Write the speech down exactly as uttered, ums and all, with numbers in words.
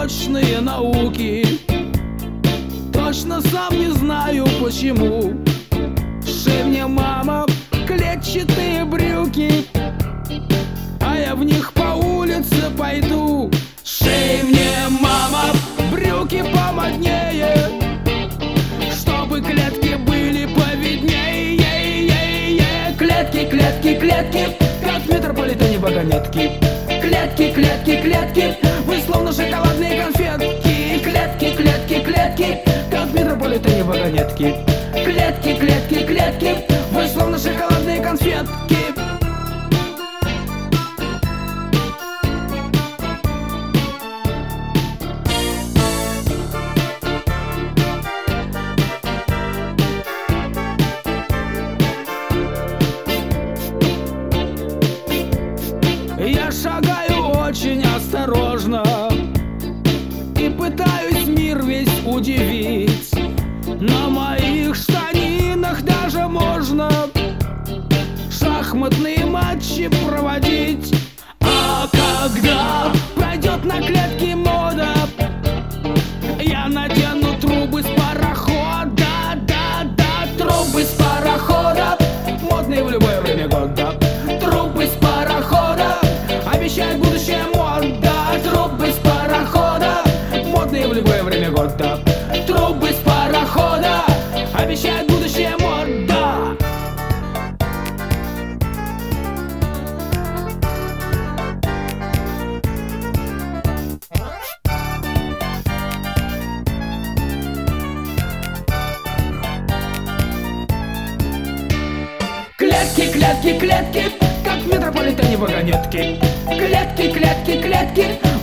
точные науки. Точно сам не знаю почему. Шей мне, мама, клетчатые брюки, а я в них по улице пойду. Шей мне, мама, брюки помоднее, чтобы клетки были повиднее. Клетки, клетки, клетки, как в метрополитене вагонетки. Клетки, клетки, клетки, вы словно шоколадные конфетки. Клетки, клетки, клетки, как в метрополитене вагонетки. Клетки, клетки, клетки, вы словно шоколадные конфетки. Я шагаю очень осторожно и пытаюсь мир весь удивить. На моих штанинах даже можно шахматные матчи проводить. А когда пройдет на клетке мода, я надену трубы с парохода. Да, да, трубы с парохода, модные в любое время года. Трубы с парохода обещает будущее мода. Трубы с парохода, модные в любое время года. Трубы с парохода обещает будущее мода. Клетки, клетки, клетки, как в метрополитене вагонетки. Клетки, клетки, клетки,